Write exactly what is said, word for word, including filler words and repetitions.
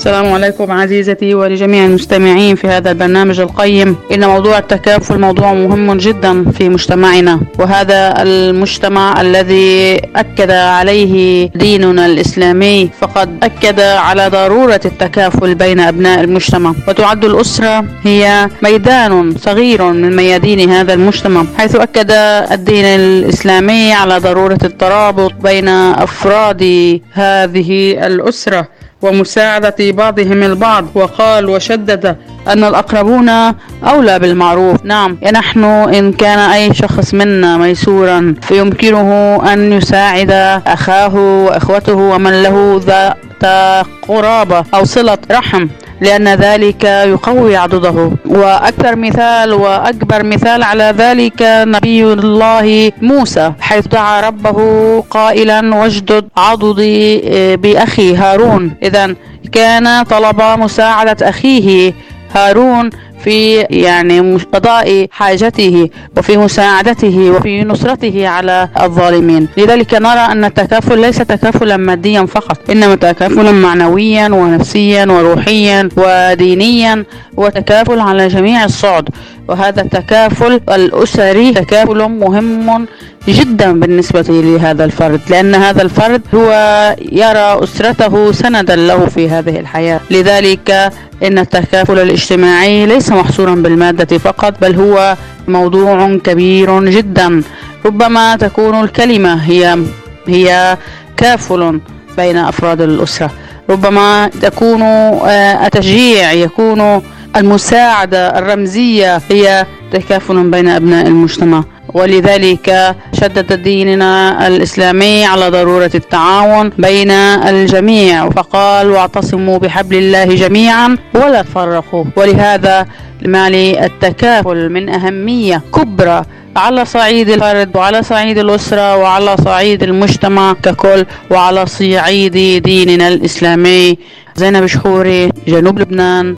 السلام عليكم عزيزتي ولجميع المستمعين في هذا البرنامج القيم. إن موضوع التكافل موضوع مهم جدا في مجتمعنا، وهذا المجتمع الذي أكد عليه ديننا الإسلامي، فقد أكد على ضرورة التكافل بين أبناء المجتمع. وتعد الأسرة هي ميدان صغير من ميادين هذا المجتمع، حيث أكد الدين الإسلامي على ضرورة الترابط بين أفراد هذه الأسرة ومساعدة بعضهم البعض، وقال وشدد أن الأقربون أولى بالمعروف. نعم، نحن إن كان أي شخص منا ميسورا فيمكنه أن يساعد أخاه وأخوته ومن له ذات قرابة أو صلة رحم، لأن ذلك يقوي عضده. وأكثر مثال وأكبر مثال على ذلك نبي الله موسى، حيث دعا ربه قائلا واجدد عضدي بأخي هارون. إذن كان طلب مساعدة أخيه هارون في يعني قضاء حاجته وفي مساعدته وفي نصرته على الظالمين. لذلك نرى أن التكافل ليس تكافلا ماديا فقط، إنما تكافلا معنويا ونفسيا وروحيا ودينيا، وتكافل على جميع الصعد. وهذا التكافل الأسري تكافل مهم جدا بالنسبة لهذا الفرد، لأن هذا الفرد هو يرى أسرته سندا له في هذه الحياة. لذلك إن التكافل الاجتماعي ليس محصورا بالمادة فقط، بل هو موضوع كبير جدا. ربما تكون الكلمة هي هي كافل بين أفراد الأسرة، ربما تكون التشجيع، يكون المساعدة الرمزية هي تكافل بين أبناء المجتمع. ولذلك شدد ديننا الإسلامي على ضرورة التعاون بين الجميع، فقال واعتصموا بحبل الله جميعا ولا تفرقوا. ولهذا مالي التكافل من أهمية كبرى على صعيد الفرد وعلى صعيد الأسرة وعلى صعيد المجتمع ككل وعلى صعيد ديننا الإسلامي. زينب شخوري، جنوب لبنان.